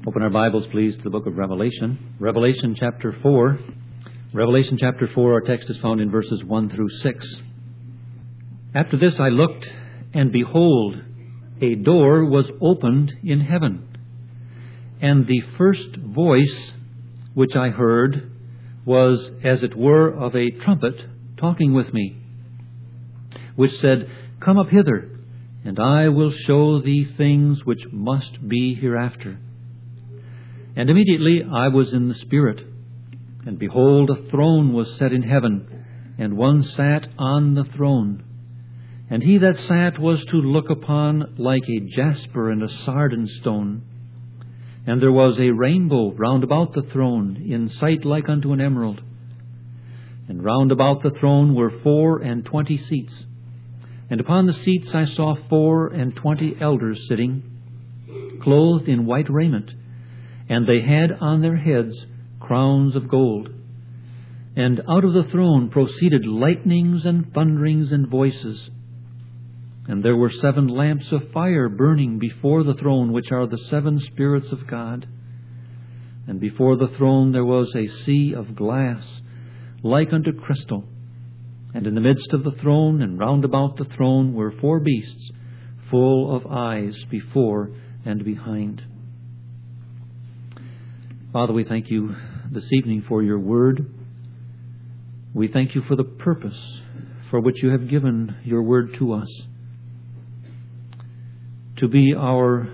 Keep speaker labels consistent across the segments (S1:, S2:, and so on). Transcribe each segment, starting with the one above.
S1: Open our Bibles, please, to the book of Revelation. Revelation chapter 4. Revelation chapter 4, our text is found in verses 1 through 6. After this I looked, and behold, a door was opened in heaven. And the first voice which I heard was as it were of a trumpet talking with me, which said, Come up hither, and I will show thee things which must be hereafter. And immediately I was in the Spirit, and behold, a throne was set in heaven, and one sat on the throne. And he that sat was to look upon like a jasper and a sardine stone. And there was a rainbow round about the throne, in sight like unto an emerald. And round about the throne were 24 seats. And upon the seats I saw 24 elders sitting, clothed in white raiment. And they had on their heads crowns of gold. And out of the throne proceeded lightnings and thunderings and voices. And there were 7 lamps of fire burning before the throne, which are the 7 Spirits of God. And before the throne there was a sea of glass, like unto crystal. And in the midst of the throne and round about the throne were 4 beasts, full of eyes before and behind. Father, we thank you this evening for your word. We thank you for the purpose for which you have given your word to us, to be our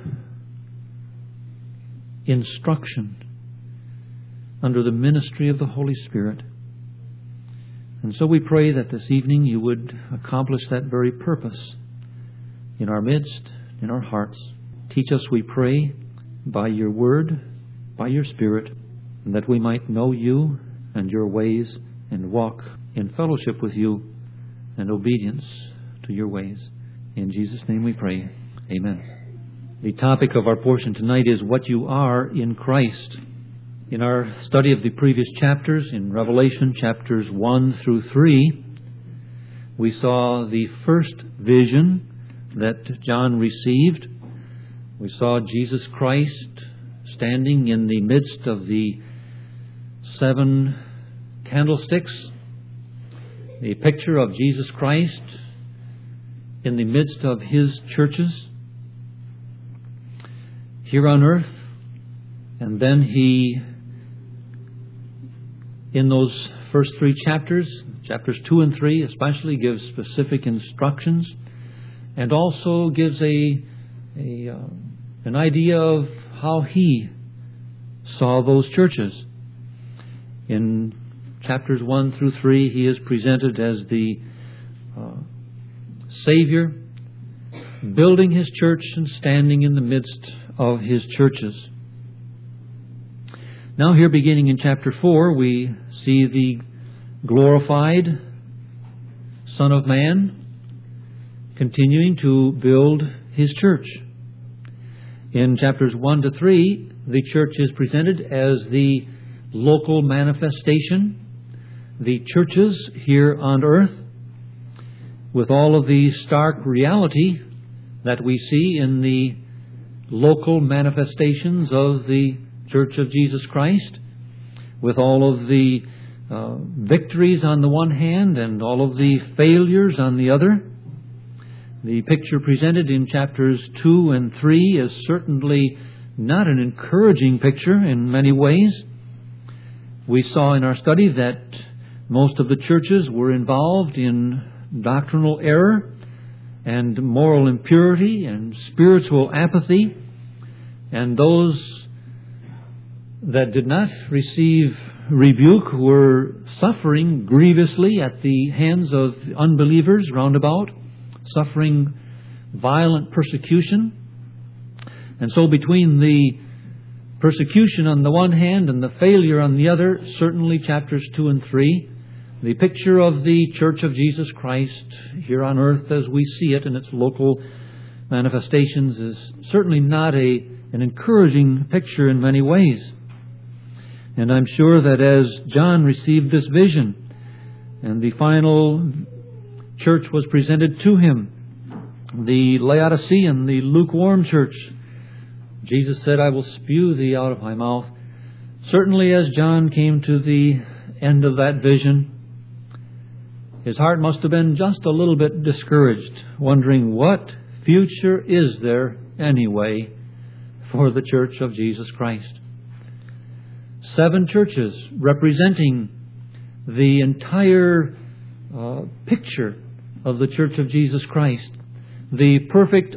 S1: instruction under the ministry of the Holy Spirit. And so we pray that this evening you would accomplish that very purpose in our midst, in our hearts. Teach us, we pray, by your word, by your Spirit, and that we might know you and your ways and walk in fellowship with you and obedience to your ways. In Jesus' name we pray. Amen. The topic of our portion tonight is what you are in Christ. In our study of the previous chapters, in Revelation chapters 1 through 3, we saw the first vision that John received. We saw Jesus Christ standing in the midst of the 7 candlesticks, a picture of Jesus Christ in the midst of his churches here on earth. And then he, in those first 3 chapters, chapters 2 and 3 especially, gives specific instructions and also gives an idea of how he saw those churches. In chapters 1 through 3, he is presented as the Savior, building his church and standing in the midst of his churches. Now here, beginning in chapter 4, we see the glorified Son of Man continuing to build his church. In chapters 1 to 3, the church is presented as the local manifestation, the churches here on earth, with all of the stark reality that we see in the local manifestations of the Church of Jesus Christ, with all of the victories on the one hand and all of the failures on the other. The picture presented in chapters 2 and 3 is certainly not an encouraging picture in many ways. We saw in our study that most of the churches were involved in doctrinal error and moral impurity and spiritual apathy. And those that did not receive rebuke were suffering grievously at the hands of unbelievers round about, suffering violent persecution. And so between the persecution on the one hand and the failure on the other, certainly chapters 2 and 3, the picture of the Church of Jesus Christ here on earth as we see it in its local manifestations is certainly not an encouraging picture in many ways. And I'm sure that as John received this vision and the final church was presented to him, the Laodicean, the lukewarm church, Jesus said, I will spew thee out of my mouth. Certainly as John came to the end of that vision, his heart must have been just a little bit discouraged, wondering what future is there anyway for the Church of Jesus Christ. 7 churches representing the entire picture of the Church of Jesus Christ, the perfect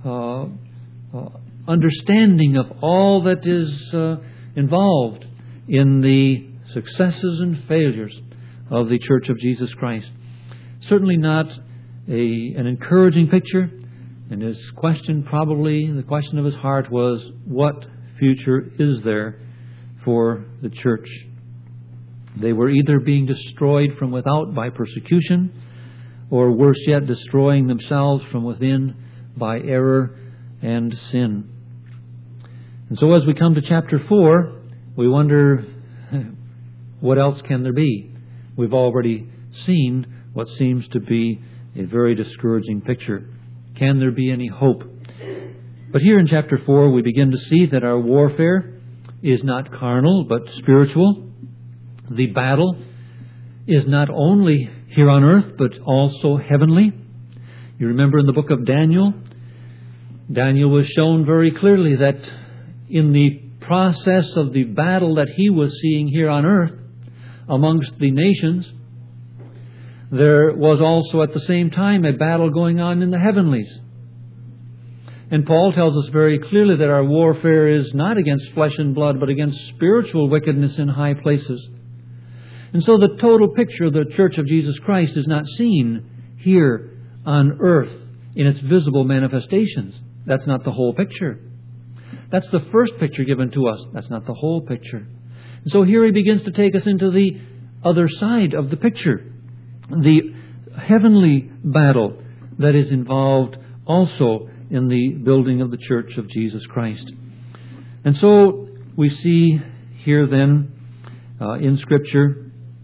S1: understanding of all that is involved in the successes and failures of the Church of Jesus Christ. Certainly not an encouraging picture, and his question, probably the question of his heart, was, what future is there for the church? They were either being destroyed from without by persecution, or worse yet, destroying themselves from within by error and sin. And so as we come to chapter 4, we wonder, what else can there be? We've already seen what seems to be a very discouraging picture. Can there be any hope? But here in chapter 4, we begin to see that our warfare is not carnal, but spiritual. The battle is not only here on earth, but also heavenly. You remember in the book of Daniel, Daniel was shown very clearly that in the process of the battle that he was seeing here on earth amongst the nations, there was also at the same time a battle going on in the heavenlies. And Paul tells us very clearly that our warfare is not against flesh and blood, but against spiritual wickedness in high places. And so the total picture of the Church of Jesus Christ is not seen here on earth in its visible manifestations. That's not the whole picture. That's the first picture given to us. That's not the whole picture. And so here he begins to take us into the other side of the picture, the heavenly battle that is involved also in the building of the Church of Jesus Christ. And so we see here then in Scripture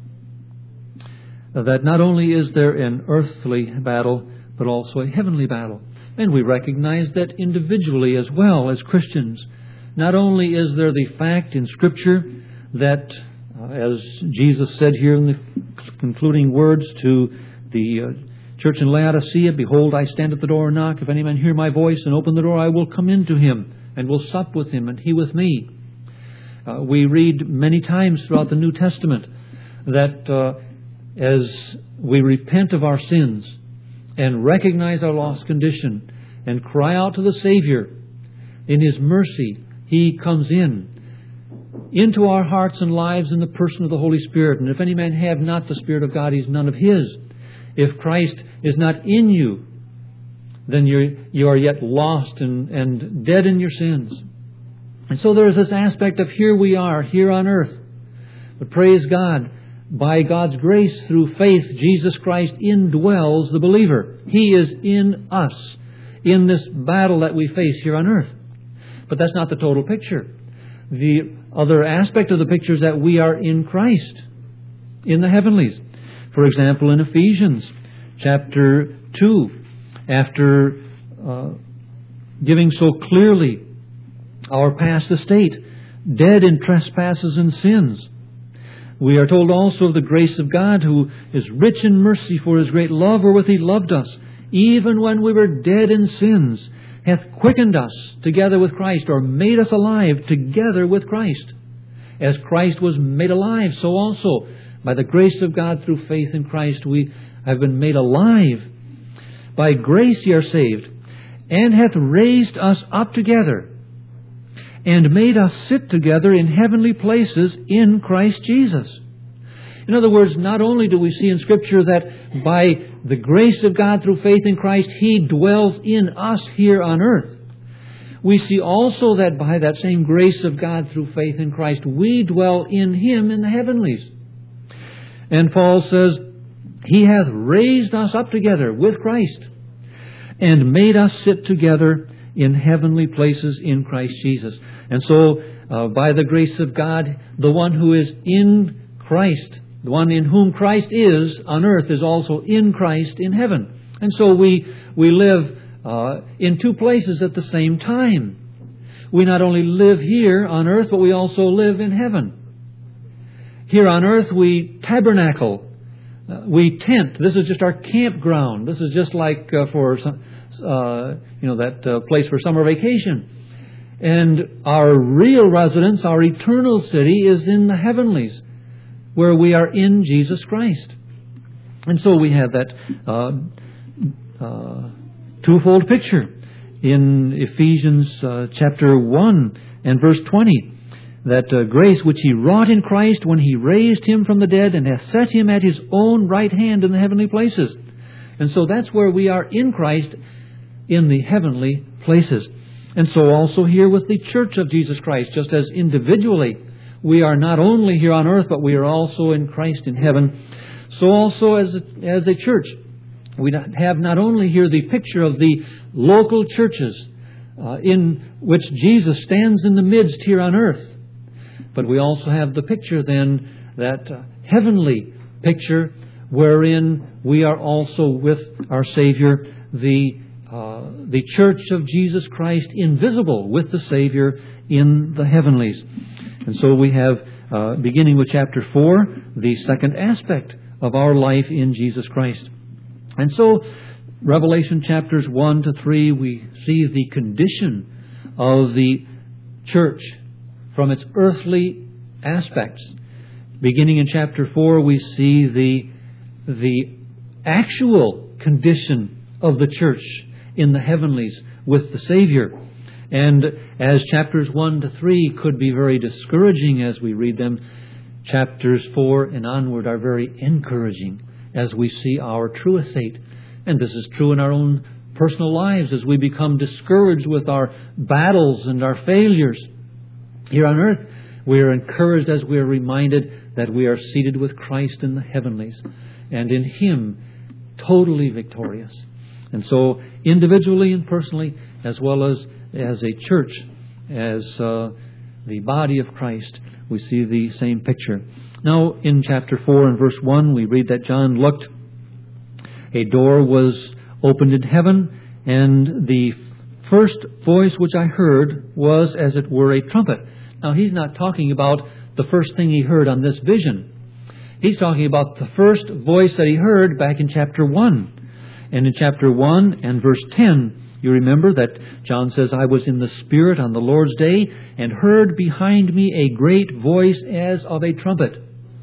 S1: that not only is there an earthly battle, but also a heavenly battle. And we recognize that individually as well as Christians. Not only is there the fact in Scripture that, as Jesus said here in the concluding words to the church in Laodicea, behold, I stand at the door and knock. If any man hear my voice and open the door, I will come into him and will sup with him and he with me. We read many times throughout the New Testament that as we repent of our sins and recognize our lost condition and cry out to the Savior, in His mercy, He comes into our hearts and lives in the person of the Holy Spirit. And if any man have not the Spirit of God, he's none of His. If Christ is not in you, then you are yet lost and dead in your sins. And so there is this aspect of here we are, here on earth. But praise God, by God's grace through faith, Jesus Christ indwells the believer. He is in us, in this battle that we face here on earth. But that's not the total picture. The other aspect of the picture is that we are in Christ, in the heavenlies. For example, in Ephesians chapter 2, after giving so clearly our past estate, dead in trespasses and sins, we are told also of the grace of God, who is rich in mercy for His great love wherewith He loved us, even when we were dead in sins, hath quickened us together with Christ, or made us alive together with Christ. As Christ was made alive, so also, by the grace of God through faith in Christ, we have been made alive. By grace ye are saved, and hath raised us up together, and made us sit together in heavenly places in Christ Jesus. In other words, not only do we see in Scripture that by the grace of God through faith in Christ, He dwells in us here on earth, we see also that by that same grace of God through faith in Christ, we dwell in Him in the heavenlies. And Paul says, He hath raised us up together with Christ, and made us sit together in heavenly places in Christ Jesus. And so, by the grace of God, the one who is in Christ, the one in whom Christ is on earth, is also in Christ in heaven. And so we live in two places at the same time. we not only live here on earth, but we also live in heaven. Here on earth, we tabernacle. We tent. This is just our campground. This is just like for that place for summer vacation. And our real residence, our eternal city, is in the heavenlies, where we are in Jesus Christ. And so we have that twofold picture in Ephesians chapter 1 and verse 20. That grace which He wrought in Christ when He raised Him from the dead and hath set Him at His own right hand in the heavenly places. And so that's where we are in Christ, in the heavenly places. And so also here with the Church of Jesus Christ, just as individually we are not only here on earth, but we are also in Christ in heaven. So also as a church, we have not only here the picture of the local churches in which Jesus stands in the midst here on earth, but we also have the picture then, that heavenly picture, wherein we are also with our Savior, the Church of Jesus Christ, invisible with the Savior in the heavenlies. And so we have, beginning with chapter 4, the second aspect of our life in Jesus Christ. And so, Revelation chapters 1 to 3, we see the condition of the church from its earthly aspects. Beginning in chapter 4, we see the actual condition of the church in the heavenlies with the Savior. And as chapters 1 to 3 could be very discouraging as we read them, chapters 4 and onward are very encouraging as we see our true estate. And this is true in our own personal lives as we become discouraged with our battles and our failures. Here on earth, we are encouraged as we are reminded that we are seated with Christ in the heavenlies, and in Him totally victorious. And so, individually and personally, as well as a church, as the body of Christ, we see the same picture. Now, in chapter 4 and verse 1, we read that John looked. A door was opened in heaven, and the first voice which I heard was as it were a trumpet. Now, he's not talking about the first thing he heard on this vision. He's talking about the first voice that he heard back in chapter 1. And in chapter 1 and verse 10, you remember that John says, I was in the Spirit on the Lord's day, and heard behind me a great voice as of a trumpet.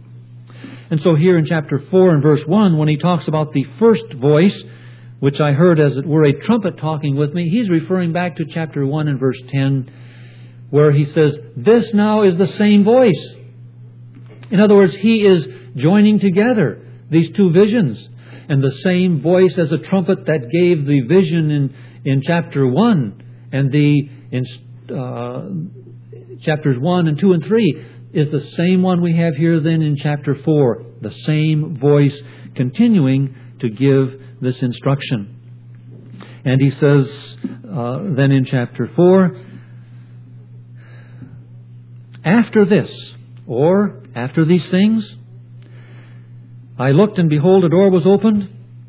S1: And so here in chapter 4 and verse 1, when he talks about the first voice, which I heard as it were a trumpet talking with me, he's referring back to chapter 1 and verse 10, where he says, this now is the same voice. In other words, he is joining together these two visions. And the same voice as a trumpet that gave the vision in chapter 1 and in chapters 1 and 2 and 3 is the same one we have here then in chapter 4. The same voice continuing to give this instruction. And he says then in chapter 4, after this, or after these things, I looked, and behold, a door was opened.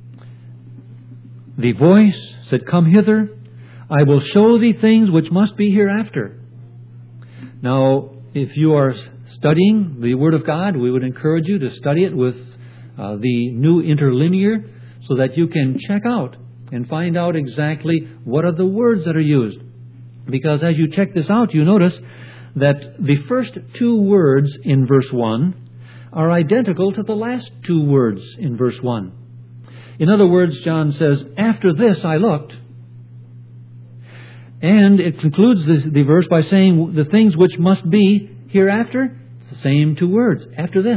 S1: The voice said, come hither. I will show thee things which must be hereafter. Now, if you are studying the Word of God, we would encourage you to study it with the New Interlinear so that you can check out and find out exactly what are the words that are used. Because as you check this out, you notice that the first two words in verse 1 are identical to the last two words in verse 1. In other words, John says, after this I looked. And it concludes the verse by saying the things which must be hereafter. It's the same two words, after this.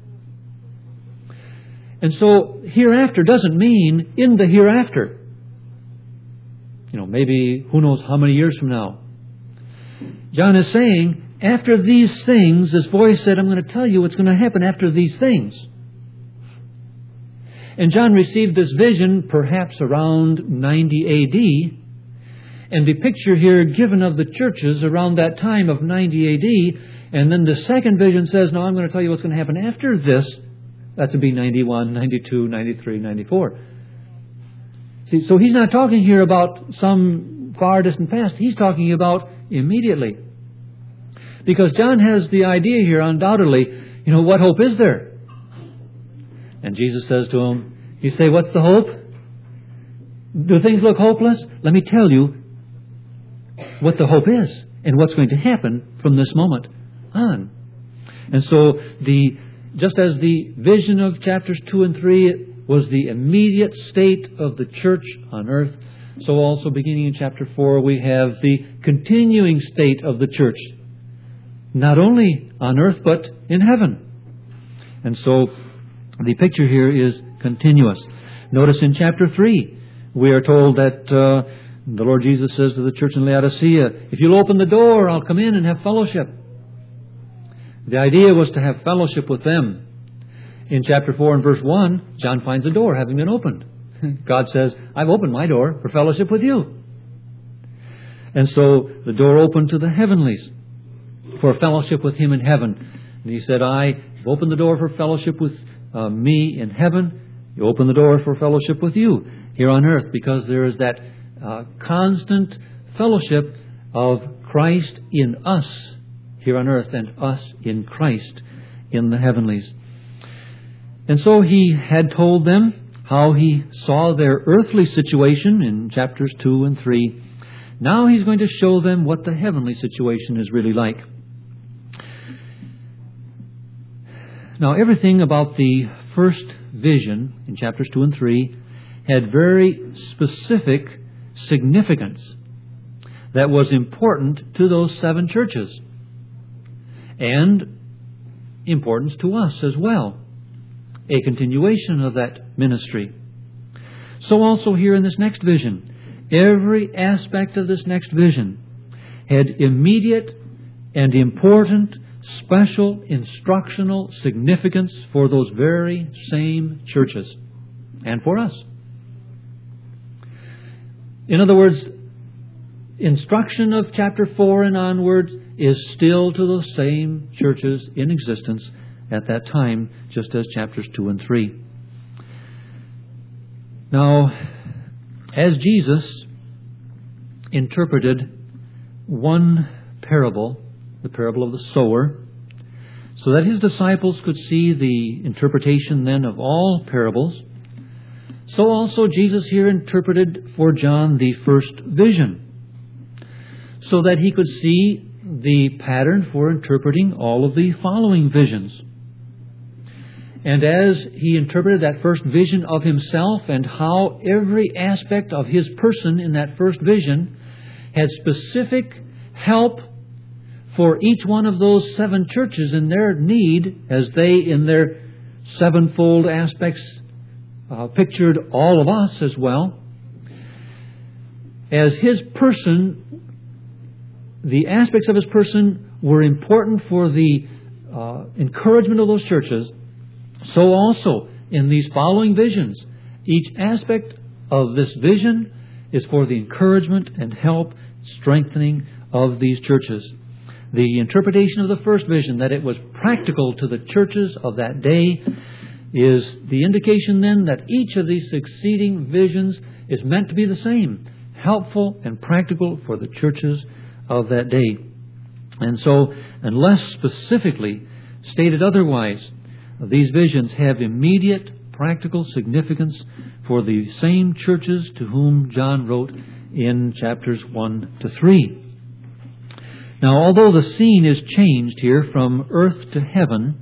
S1: And so hereafter doesn't mean in the hereafter. Maybe who knows how many years from now. John is saying, after these things, this voice said, I'm going to tell you what's going to happen after these things. And John received this vision perhaps around 90 A.D., and the picture here given of the churches around that time of 90 A.D., and then the second vision says, now I'm going to tell you what's going to happen after this. That would be 91, 92, 93, 94. See, so he's not talking here about some far distant past. He's talking about immediately. Because John has the idea here, undoubtedly, what hope is there? And Jesus says to him, you say, what's the hope? Do things look hopeless? Let me tell you what the hope is and what's going to happen from this moment on. And so, just as the vision of chapters 2 and 3 was the immediate state of the church on earth, so also beginning in chapter 4 we have the continuing state of the church, not only on earth but in heaven. And so the picture here is continuous. Notice in chapter 3 we are told that the Lord Jesus says to the church in Laodicea, if you'll open the door, I'll come in and have fellowship. The idea was to have fellowship with them. In chapter 4 and verse 1, John finds a door having been opened. God says, I've opened my door for fellowship with you. And so the door opened to the heavenlies for fellowship with Him in heaven. And He said, I've opened the door for fellowship with me in heaven. You open the door for fellowship with you here on earth, because there is that constant fellowship of Christ in us here on earth and us in Christ in the heavenlies. And so He had told them how He saw their earthly situation in chapters 2 and 3. Now He's going to show them what the heavenly situation is really like. Now, everything about the first vision in chapters 2 and 3 had very specific significance that was important to those 7 churches and importance to us as well. A continuation of that ministry. So also here in this next vision, every aspect of this next vision had immediate and important, special, instructional significance for those very same churches and for us. In other words, instruction of chapter 4 and onwards is still to those same churches in existence at that time, just as chapters 2 and 3. Now, as Jesus interpreted one parable, the parable of the sower, so that His disciples could see the interpretation then of all parables, so also Jesus here interpreted for John the first vision, so that he could see the pattern for interpreting all of the following visions. And as he interpreted that first vision of himself and how every aspect of his person in that first vision had specific help for each one of those 7 churches in their need, as they in their sevenfold aspects pictured all of us as well. As his person, the aspects of his person were important for the encouragement of those churches, so also in these following visions, each aspect of this vision is for the encouragement and help, strengthening of these churches. The interpretation of the first vision, that it was practical to the churches of that day, is the indication then that each of these succeeding visions is meant to be the same, helpful and practical for the churches of that day. And so, unless specifically stated otherwise, these visions have immediate practical significance for the same churches to whom John wrote in chapters 1 to 3. Now, although the scene is changed here from earth to heaven,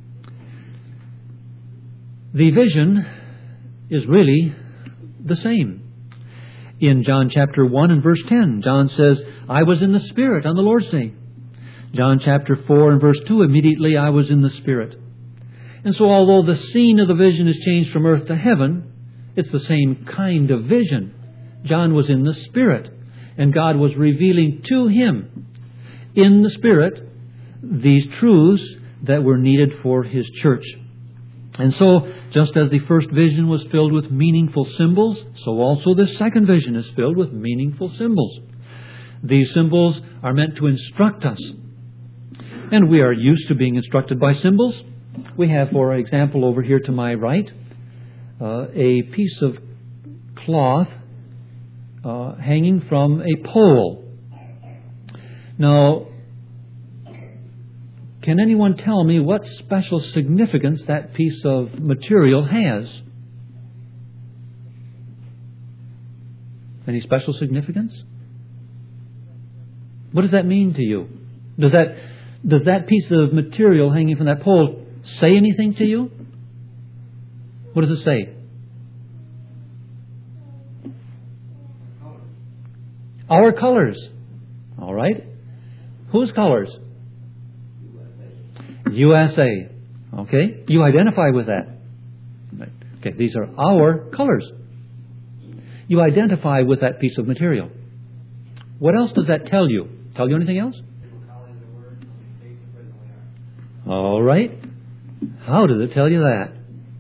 S1: the vision is really the same. In John chapter 1 and verse 10, John says, I was in the Spirit on the Lord's day. John chapter 4 and verse 2, immediately I was in the Spirit. And so although the scene of the vision is changed from earth to heaven, it's the same kind of vision. John was in the Spirit, and God was revealing to him in the Spirit these truths that were needed for His church. And so, just as the first vision was filled with meaningful symbols, so also this second vision is filled with meaningful symbols. These symbols are meant to instruct us. And we are used to being instructed by symbols. We have, for example, over here to my right, a piece of cloth hanging from a pole. Now, can anyone tell me what special significance that piece of material has? Any special significance? What does that mean to you? Does that piece of material hanging from that pole say anything to you? What does it say? Our colors. All right. Whose colors? USA. Okay. You identify with that. Okay. These are our colors. You identify with that piece of material. What else does that tell you? Tell you anything else? All right. How does it tell you that?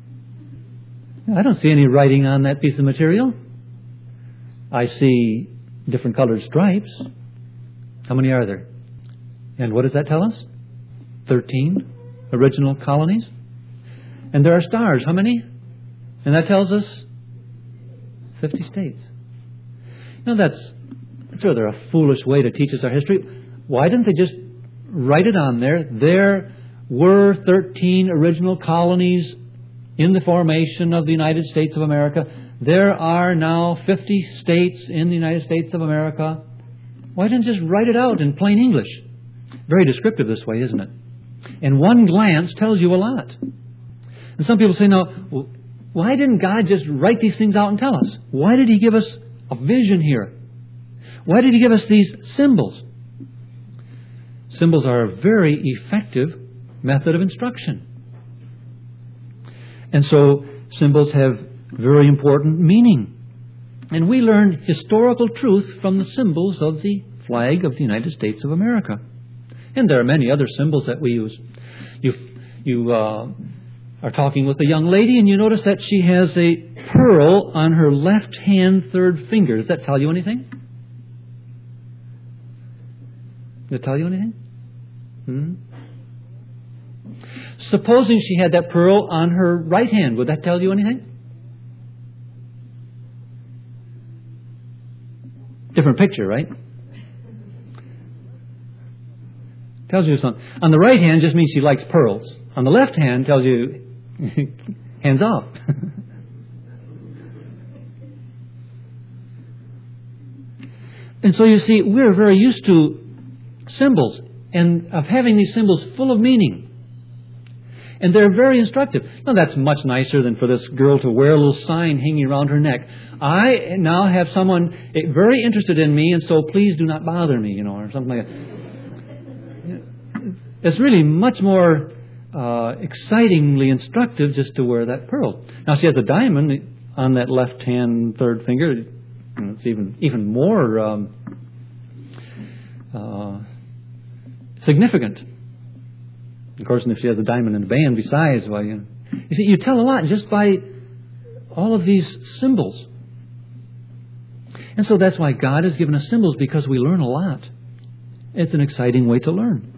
S1: I don't see any writing on that piece of material. I see different colored stripes. How many are there? And what does that tell us? 13 original colonies. And there are stars. How many? And that tells us 50 states. You know, that's rather a foolish way to teach us our history. Why didn't they just write it on there? There were 13 original colonies in the formation of the United States of America. There are now 50 states in the United States of America. Why didn't just write it out in plain English? Very descriptive this way, isn't it? And one glance tells you a lot. And some people say, no, why didn't God just write these things out and tell us? Why did He give us a vision here? Why did He give us these symbols? Symbols are a very effective method of instruction. And so symbols have very important meaning. And we learn historical truth from the symbols of the flag of the United States of America. And there are many other symbols that we use. You are talking with a young lady and you notice that she has a pearl on her left hand third finger. Does that tell you anything? Does it tell you anything? Supposing she had that pearl on her right hand, would that tell you anything? Different picture, right? Tells you something. On the right hand just means she likes pearls. On the left hand tells you hands off. And so you see, we're very used to symbols and of having these symbols full of meaning. And they're very instructive. Now, that's much nicer than for this girl to wear a little sign hanging around her neck. I now have someone very interested in me, and so please do not bother me, or something like that. It's really much more excitingly instructive just to wear that pearl. Now, she has a diamond on that left-hand third finger. It's even more significant. Of course, and if she has a diamond in the band besides, well, you see, you tell a lot just by all of these symbols. And so that's why God has given us symbols, because we learn a lot. It's an exciting way to learn.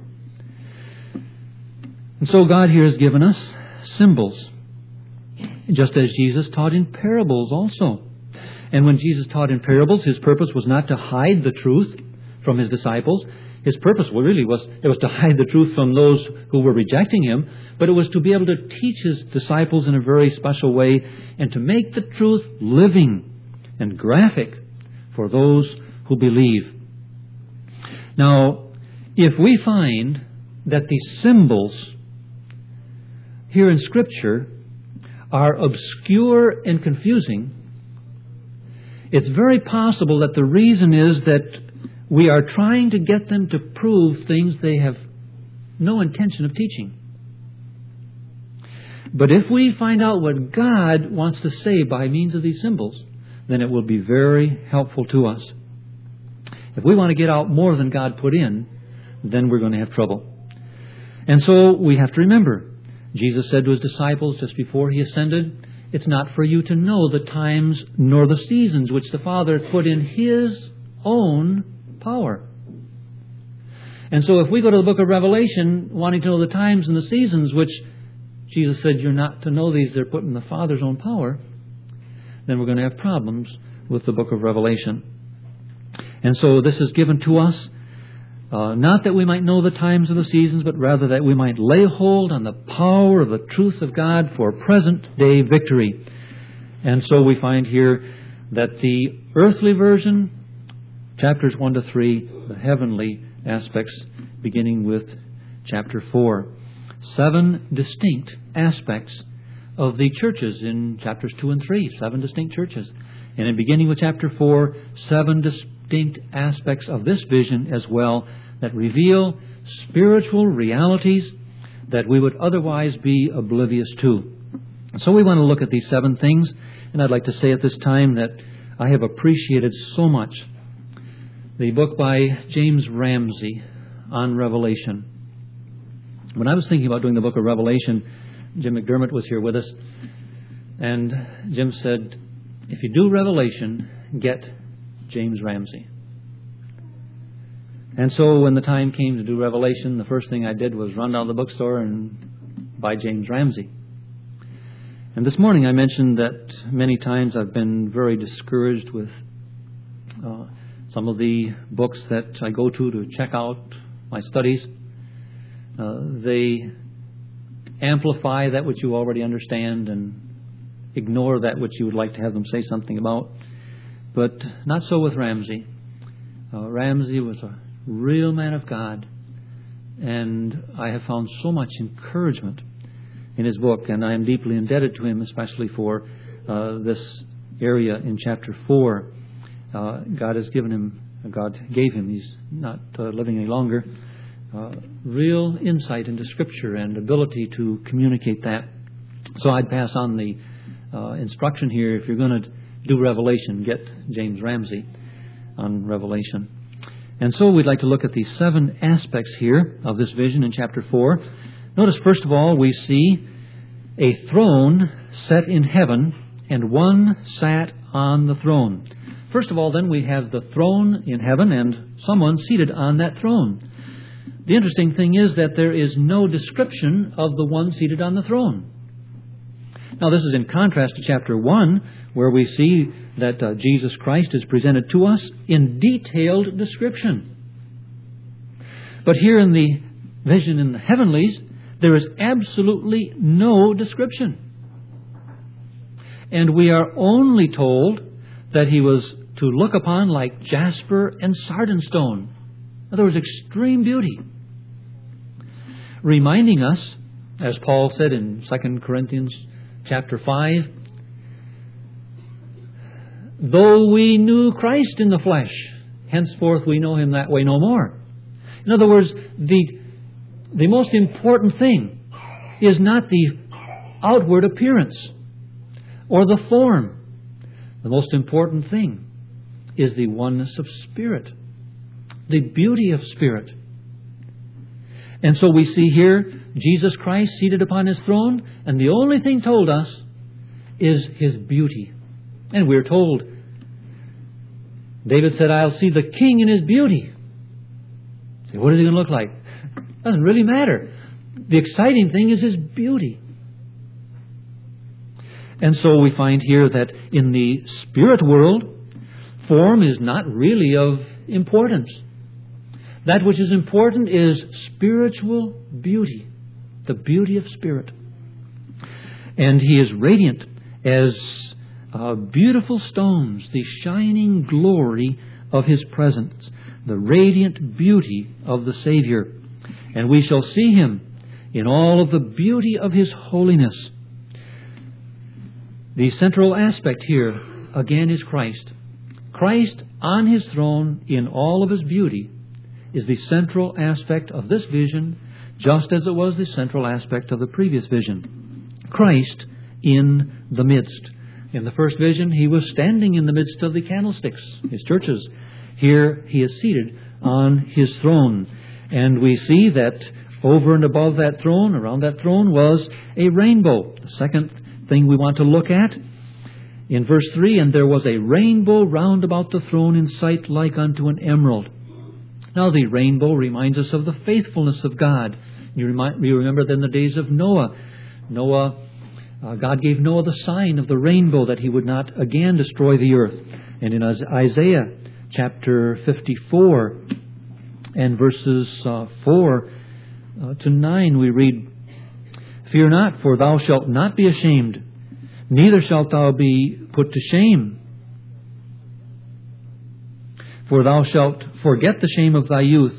S1: And so God here has given us symbols, just as Jesus taught in parables also. And when Jesus taught in parables, His purpose was not to hide the truth from His disciples. His purpose really was to hide the truth from those who were rejecting Him, but it was to be able to teach His disciples in a very special way and to make the truth living and graphic for those who believe. Now, if we find that the symbols here in Scripture are obscure and confusing, it's very possible that the reason is that we are trying to get them to prove things they have no intention of teaching. But if we find out what God wants to say by means of these symbols, then it will be very helpful to us. If we want to get out more than God put in, then we're going to have trouble. And so we have to remember, Jesus said to His disciples just before He ascended, it's not for you to know the times nor the seasons which the Father put in His own power. And so if we go to the book of Revelation wanting to know the times and the seasons, which Jesus said you're not to know these, they're put in the Father's own power, then we're going to have problems with the book of Revelation. And so this is given to us not that we might know the times of the seasons, but rather that we might lay hold on the power of the truth of God for present-day victory. And so we find here that the earthly version, chapters 1 to 3, the heavenly aspects, beginning with chapter 4. 7 distinct aspects of the churches in chapters 2 and 3. 7 distinct churches. And in beginning with chapter 4, 7 distinct aspects of this vision as well that reveal spiritual realities that we would otherwise be oblivious to. So we want to look at these 7 things, and I'd like to say at this time that I have appreciated so much the book by James Ramsey on Revelation. When I was thinking about doing the book of Revelation, Jim McDermott was here with us, and Jim said, if you do Revelation, get James Ramsey. And so when the time came to do Revelation, the first thing I did was run down to the bookstore and buy James Ramsey. And this morning I mentioned that many times I've been very discouraged with some of the books that I go to check out my studies. They amplify that which you already understand and ignore that which you would like to have them say something about. But not so with Ramsey. Ramsey was a real man of God, and I have found so much encouragement in his book, and I am deeply indebted to him, especially for this area in chapter 4. God gave him, he's not living any longer, real insight into Scripture and ability to communicate that. So I'd pass on the instruction here, if you're going to do Revelation, get James Ramsey on Revelation. And so we'd like to look at the 7 aspects here of this vision in chapter 4. Notice, first of all, we see a throne set in heaven, and one sat on the throne. First of all, then, we have the throne in heaven and someone seated on that throne. The interesting thing is that there is no description of the one seated on the throne. Now, this is in contrast to chapter 1, where we see that Jesus Christ is presented to us in detailed description. But here in the vision in the heavenlies, there is absolutely no description. And we are only told that he was to look upon like jasper and sardine-stone. In other words, extreme beauty. Reminding us, as Paul said in 2 Corinthians chapter 5, though we knew Christ in the flesh, henceforth we know him that way no more. In other words, the most important thing is not the outward appearance or the form. The most important thing is the oneness of spirit, the beauty of spirit. And so we see here Jesus Christ seated upon his throne, and the only thing told us is his beauty. And we're told, David said, I'll see the king in his beauty. So what is he going to look like? Doesn't really matter. The exciting thing is his beauty. And so we find here that in the spirit world, form is not really of importance. That which is important is spiritual beauty, the beauty of spirit. And he is radiant as beautiful stones, the shining glory of his presence, the radiant beauty of the Savior. And we shall see him in all of the beauty of his holiness. The central aspect here, again, is Christ. Christ on his throne in all of his beauty is the central aspect of this vision, just as it was the central aspect of the previous vision. Christ in the midst. In the first vision, he was standing in the midst of the candlesticks, his churches. Here he is seated on his throne. And we see that over and above that throne, around that throne, was a rainbow. The second thing we want to look at, in verse 3, and there was a rainbow round about the throne in sight like unto an emerald. Now the rainbow reminds us of the faithfulness of God. You remember then the days of Noah. God gave Noah the sign of the rainbow that he would not again destroy the earth. And in Isaiah chapter 54, And verses 4 to 9 we read, "Fear not, for thou shalt not be ashamed, neither shalt thou be put to shame. For thou shalt forget the shame of thy youth."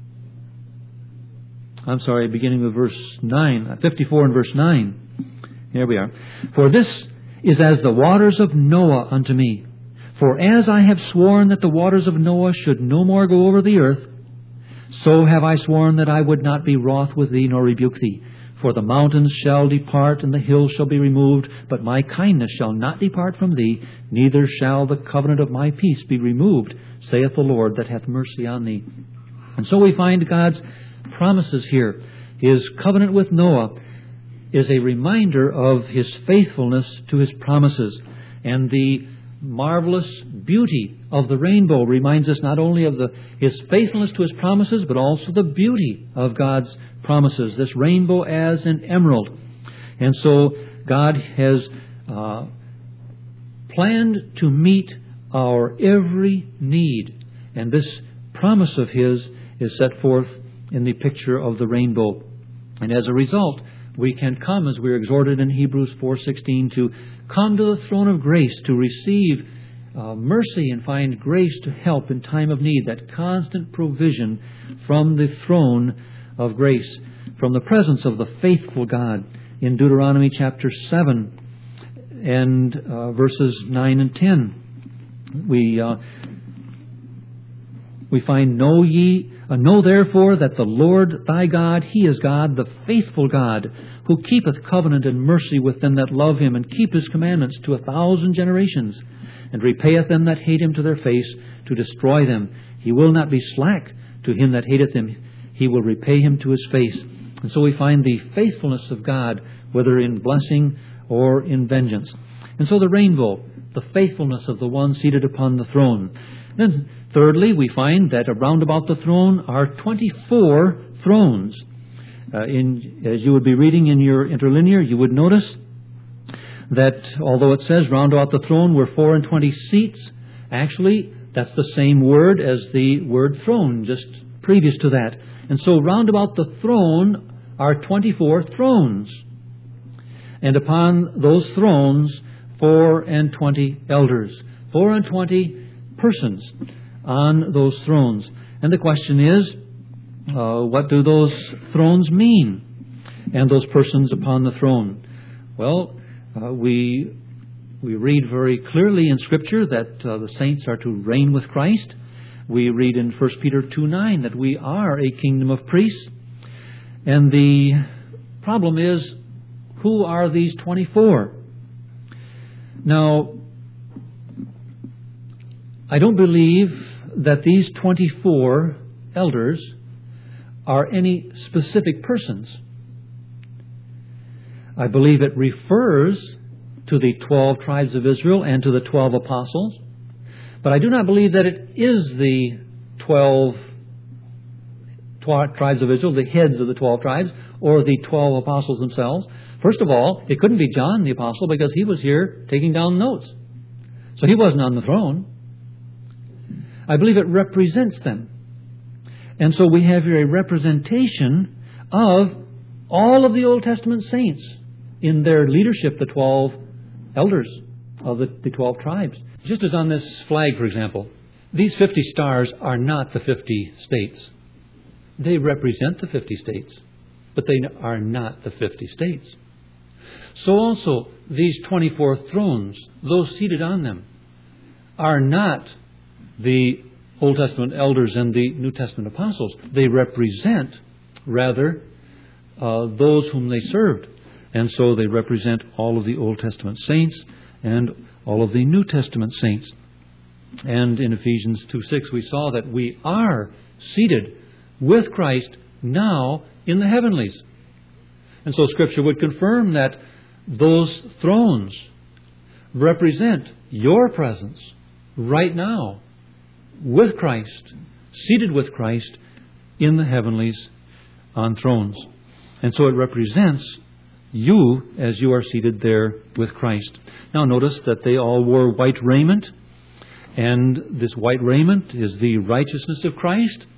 S1: I'm sorry, beginning with verse 9, 54 and verse 9. Here we are. "For this is as the waters of Noah unto me. For as I have sworn that the waters of Noah should no more go over the earth, so have I sworn that I would not be wroth with thee nor rebuke thee. For the mountains shall depart and the hills shall be removed, but my kindness shall not depart from thee, neither shall the covenant of my peace be removed, saith the Lord that hath mercy on thee." And so we find God's promises here. His covenant with Noah is a reminder of His faithfulness to His promises. And the marvelous beauty of the rainbow reminds us not only of His faithfulness to His promises, but also the beauty of God's promises. This rainbow as an emerald. And so God has planned to meet our every need. And this promise of His is set forth in the picture of the rainbow. And as a result, we can come, as we're exhorted in Hebrews 4:16, to come to the throne of grace to receive mercy and find grace to help in time of need, that constant provision from the throne of grace, from the presence of the faithful God. In Deuteronomy chapter 7 and verses 9 and 10, we find, Know therefore that the Lord thy God, He is God, the faithful God, who keepeth covenant and mercy with them that love Him, and keep His commandments to 1,000 generations, and repayeth them that hate Him to their face, to destroy them. He will not be slack to him that hateth Him, He will repay him to his face. And so we find the faithfulness of God, whether in blessing or in vengeance. And so the rainbow, the faithfulness of the one seated upon the throne. Then thirdly, we find that around about the throne are 24 thrones. As you would be reading in your interlinear, you would notice that although it says round about the throne were 24 seats, actually that's the same word as the word throne, just previous to that. And so round about the throne are 24 thrones. And upon those thrones, 24 elders, 24 persons on those thrones. And the question is, what do those thrones mean? And those persons upon the throne? Well, we read very clearly in Scripture that the saints are to reign with Christ. We read in 1 Peter 2:9 that we are a kingdom of priests. And the problem is, who are these 24? Now, I don't believe that these 24 elders are any specific persons. I believe it refers to the 12 tribes of Israel and to the 12 apostles. But I do not believe that it is the 12 tribes of Israel, the heads of the 12 tribes, or the 12 apostles themselves. First of all, it couldn't be John the apostle because he was here taking down notes. So he wasn't on the throne. I believe it represents them. And so we have here a representation of all of the Old Testament saints in their leadership, the 12 elders of the 12 tribes. Just as on this flag, for example, these 50 stars are not the 50 states. They represent the 50 states, but they are not the 50 states. So also, these 24 thrones, those seated on them, are not the Old Testament elders and the New Testament apostles. They represent, rather, those whom they served. And so they represent all of the Old Testament saints and all of the New Testament saints. And in Ephesians 2:6 we saw that we are seated with Christ now in the heavenlies. And so Scripture would confirm that those thrones represent your presence right now with Christ, seated with Christ in the heavenlies on thrones. And so it represents you as you are seated there with Christ. Now notice that they all wore white raiment, and this white raiment is the righteousness of Christ.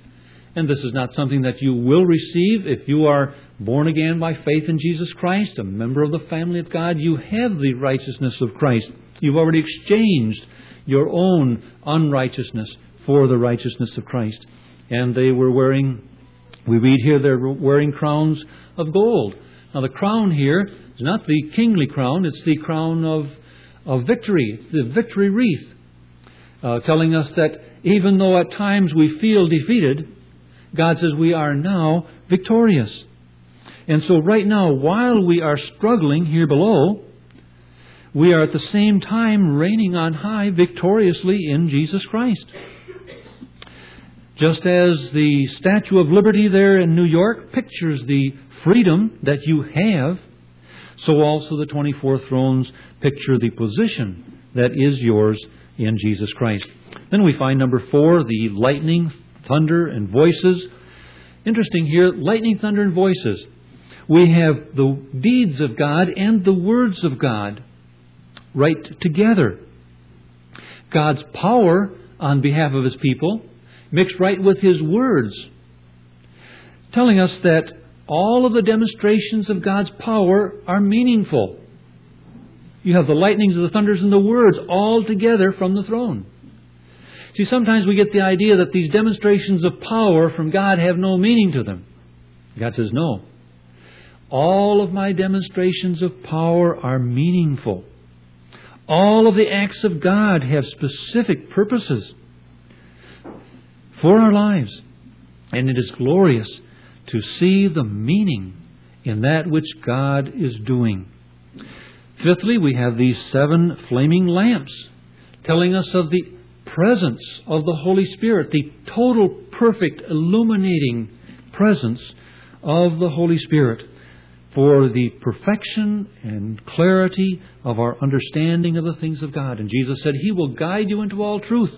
S1: And this is not something that you will receive if you are born again by faith in Jesus Christ, a member of the family of God. You have the righteousness of Christ. You've already exchanged your own unrighteousness for the righteousness of Christ. And they were wearing, we read here, they're wearing crowns of gold. Now the crown here is not the kingly crown, it's the crown of victory. It's the victory wreath, telling us that even though at times we feel defeated, God says we are now victorious. And so right now, while we are struggling here below, we are at the same time reigning on high victoriously in Jesus Christ. Just as the Statue of Liberty there in New York pictures the freedom that you have, so also the 24 thrones picture the position that is yours in Jesus Christ. Then we find number 4, the lightning, thunder, and voices. Interesting here, lightning, thunder, and voices. We have the deeds of God and the words of God right together. God's power on behalf of His people mixed right with His words, telling us that all of the demonstrations of God's power are meaningful. You have the lightnings, the thunders, and the words all together from the throne. See, sometimes we get the idea that these demonstrations of power from God have no meaning to them. God says, no. All of my demonstrations of power are meaningful. All of the acts of God have specific purposes for our lives. And it is glorious to see the meaning in that which God is doing. Fifthly, we have these 7 flaming lamps telling us of the presence of the Holy Spirit, the total, perfect, illuminating presence of the Holy Spirit for the perfection and clarity of our understanding of the things of God. And Jesus said He will guide you into all truth.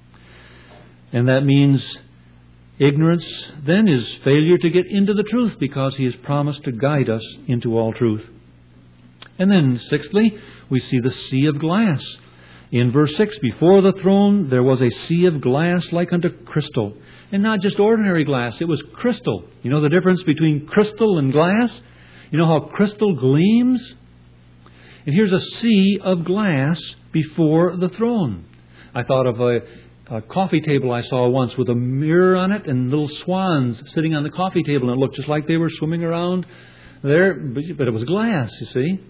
S1: And that means ignorance then is failure to get into the truth, because He has promised to guide us into all truth. And then sixthly, we see the sea of glass. In verse 6, before the throne there was a sea of glass like unto crystal. And not just ordinary glass, it was crystal. You know the difference between crystal and glass? You know how crystal gleams? And here's a sea of glass before the throne. I thought of a coffee table I saw once with a mirror on it and little swans sitting on the coffee table, and it looked just like they were swimming around there, but it was glass, you see.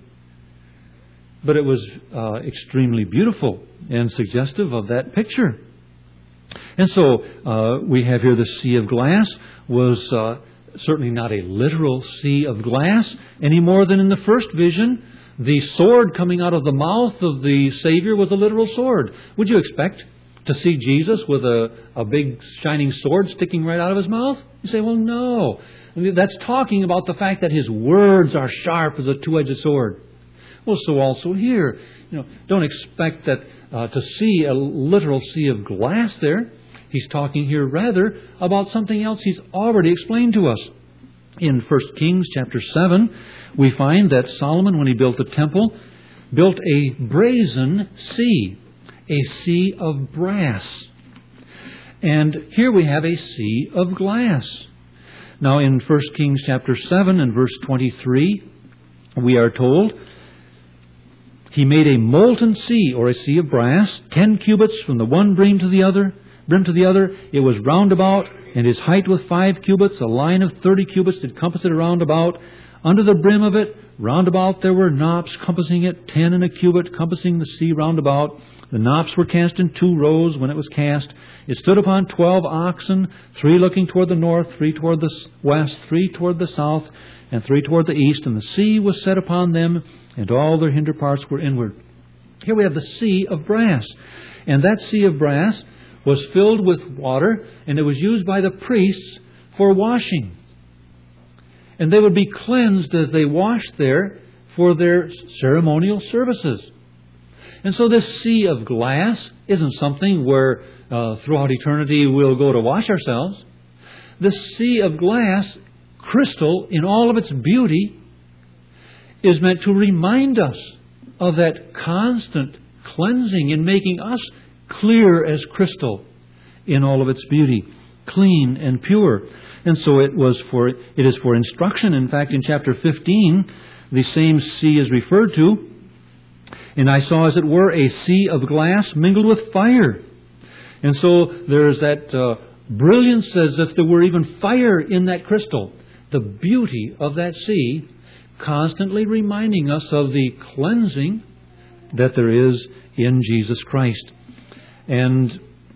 S1: But it was extremely beautiful and suggestive of that picture. And so we have here the sea of glass was certainly not a literal sea of glass any more than in the first vision. The sword coming out of the mouth of the Savior was a literal sword. Would you expect to see Jesus with a big shining sword sticking right out of His mouth? You say, well, no. That's talking about the fact that His words are sharp as a two-edged sword. Well, so also here, don't expect that to see a literal sea of glass there. He's talking here rather about something else He's already explained to us. In 1 Kings chapter 7, we find that Solomon, when he built the temple, built a brazen sea, a sea of brass. And here we have a sea of glass. Now in 1 Kings chapter 7 and verse 23, we are told, He made a molten sea, or a sea of brass, 10 cubits from the one brim to the other. It was round about, and His height was 5 cubits. A line of 30 cubits did compass it round about. Under the brim of it, round about, there were knops compassing it, 10 and a cubit, compassing the sea round about. The knops were cast in 2 rows when it was cast. It stood upon 12 oxen, 3 looking toward the north, 3 toward the west, 3 toward the south, and 3 toward the east. And the sea was set upon them, and all their hinder parts were inward. Here we have the sea of brass. And that sea of brass was filled with water, and it was used by the priests for washing. And they would be cleansed as they washed there for their ceremonial services. And so this sea of glass isn't something where throughout eternity we'll go to wash ourselves. This sea of glass, crystal in all of its beauty, is meant to remind us of that constant cleansing in making us clear as crystal in all of its beauty. clean and pure. And so it is for instruction. In fact, in chapter 15, the same sea is referred to. And I saw, as it were, a sea of glass mingled with fire. And so there's that brilliance as if there were even fire in that crystal. The beauty of that sea, constantly reminding us of the cleansing that there is in Jesus Christ. And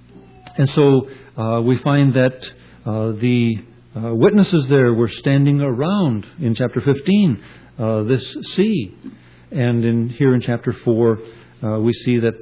S1: so we find that the witnesses there were standing around in chapter 15 this sea. And here in chapter 4, we see that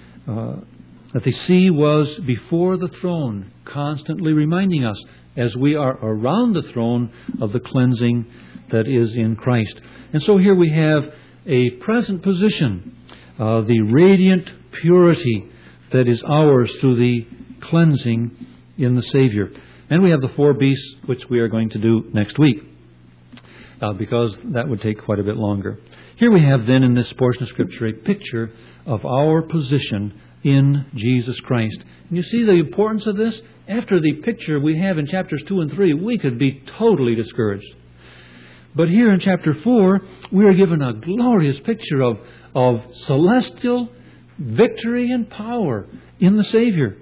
S1: the sea was before the throne, constantly reminding us as we are around the throne of the cleansing that is in Christ. And so here we have a present position, the radiant purity that is ours through the cleansing in the Savior. And we have the 4 beasts, which we are going to do next week, because that would take quite a bit longer. Here we have then in this portion of Scripture a picture of our position in Jesus Christ. And you see the importance of this? After the picture we have in chapters 2 and 3, we could be totally discouraged. But here in chapter 4, we are given a glorious picture of celestial victory and power in the Savior.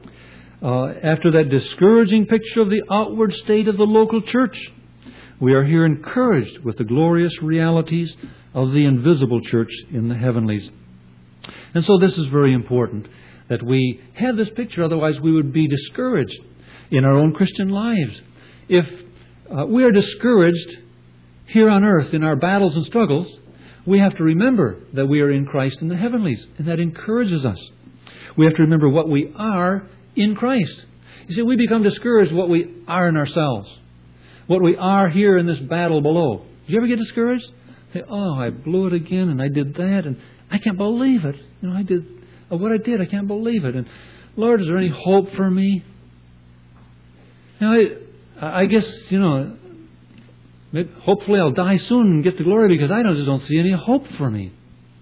S1: After that discouraging picture of the outward state of the local church, we are here encouraged with the glorious realities of the invisible church in the heavenlies. And so this is very important, that we have this picture, otherwise we would be discouraged in our own Christian lives. If we are discouraged here on earth in our battles and struggles, we have to remember that we are in Christ in the heavenlies, and that encourages us. We have to remember what we are in Christ. You see, we become discouraged what we are in ourselves, what we are here in this battle below. Do you ever get discouraged? Say, oh, I blew it again, and I did that, and I can't believe it. I did what I did. I can't believe it. And Lord, is there any hope for me? I guess, hopefully I'll die soon and get to glory, because I just don't see any hope for me.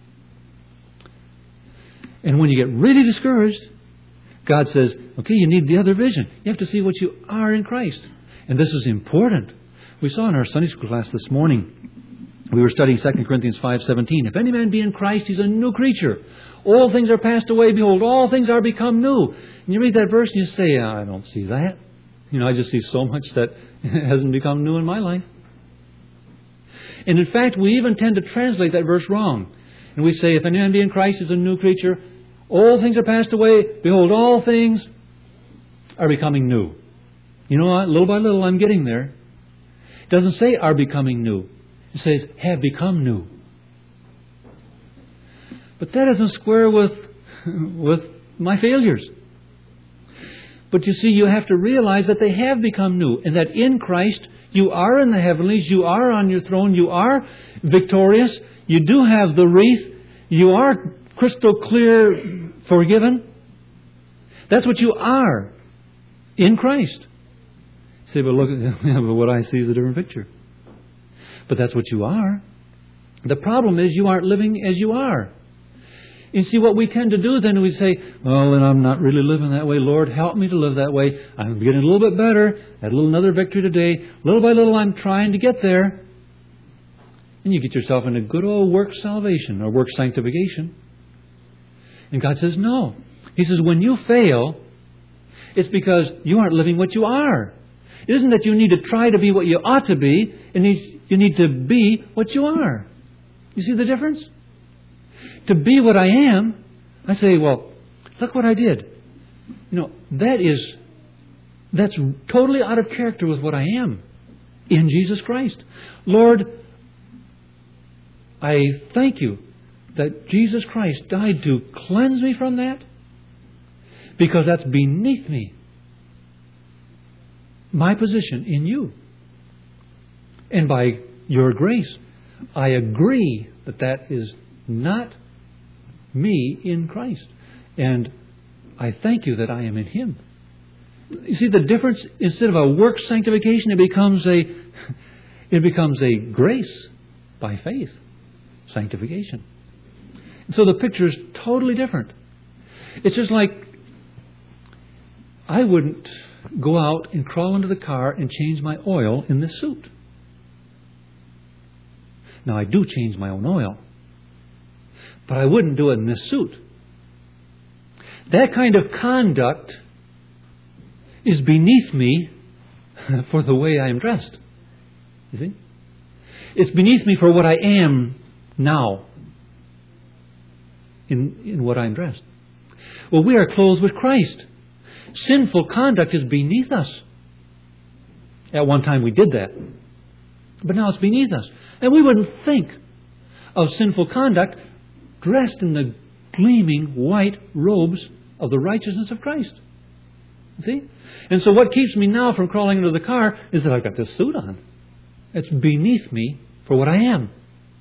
S1: And when you get really discouraged, God says, okay, you need the other vision. You have to see what you are in Christ. And this is important. We saw in our Sunday school class this morning, we were studying 2 Corinthians 5:17. If any man be in Christ, he's a new creature. All things are passed away. Behold, all things are become new. And you read that verse and you say, I don't see that. I just see so much that hasn't become new in my life. And in fact, we even tend to translate that verse wrong. And we say, if any man be in Christ, is a new creature. All things are passed away. Behold, all things are becoming new. You know what? Little by little, I'm getting there. It doesn't say are becoming new. It says have become new. But that doesn't square with my failures. But you see, you have to realize that they have become new, and that in Christ you are in the heavenlies, you are on your throne, you are victorious, you do have the wreath, you are crystal clear forgiven. That's what you are in Christ. You say, but look, but what I see is a different picture. But that's what you are. The problem is you aren't living as you are. You see, what we tend to do then, we say, oh, then I'm not really living that way. Lord, help me to live that way. I'm getting a little bit better. Had another victory today. Little by little, I'm trying to get there. And you get yourself into good old work salvation or work sanctification. And God says, no. He says, when you fail, it's because you aren't living what you are. It isn't that you need to try to be what you ought to be. You need to be what you are. You see the difference? To be what I am, I say, well, look what I did. That's totally out of character with what I am in Jesus Christ. Lord, I thank you that Jesus Christ died to cleanse me from that, because that's beneath me. My position in you. And by your grace, I agree that is not me in Christ. And I thank you that I am in Him. You see the difference? Instead of a work sanctification, it becomes a grace by faith sanctification. And so the picture is totally different. It's just like I wouldn't go out and crawl into the car and change my oil in this suit. Now, I do change my own oil, but I wouldn't do it in this suit. That kind of conduct is beneath me for the way I am dressed. You see? It's beneath me for what I am now in what I'm dressed. Well, we are clothed with Christ. Sinful conduct is beneath us. At one time we did that. But now it's beneath us. And we wouldn't think of sinful conduct dressed in the gleaming white robes of the righteousness of Christ. See? And so what keeps me now from crawling into the car is that I've got this suit on. It's beneath me for what I am.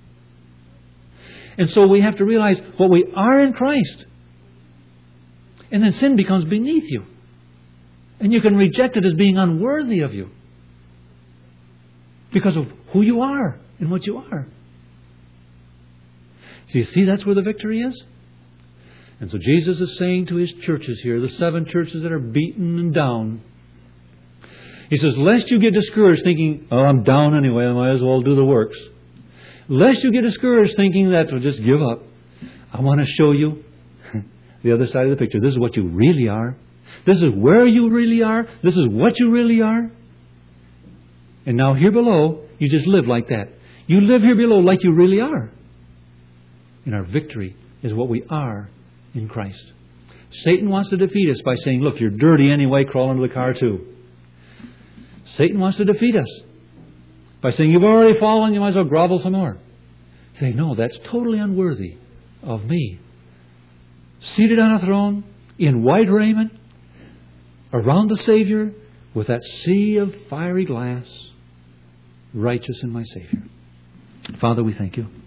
S1: And so we have to realize what we are in Christ. And then sin becomes beneath you. And you can reject it as being unworthy of you. Because of who you are and what you are. So you see that's where the victory is? And so Jesus is saying to His churches here, the 7 churches that are beaten and down, He says, lest you get discouraged thinking, oh, I'm down anyway, I might as well do the works. Lest you get discouraged thinking that, well, just give up. I want to show you the other side of the picture. This is what you really are. This is where you really are. This is what you really are. And now here below, you just live like that. You live here below like you really are. And our victory is what we are in Christ. Satan wants to defeat us by saying, look, you're dirty anyway, crawl into the car too. Satan wants to defeat us by saying, you've already fallen, you might as well grovel some more. Saying, no, that's totally unworthy of me. Seated on a throne, in white raiment, around the Savior, with that sea of fiery glass, righteous in my Savior. Father, we thank You.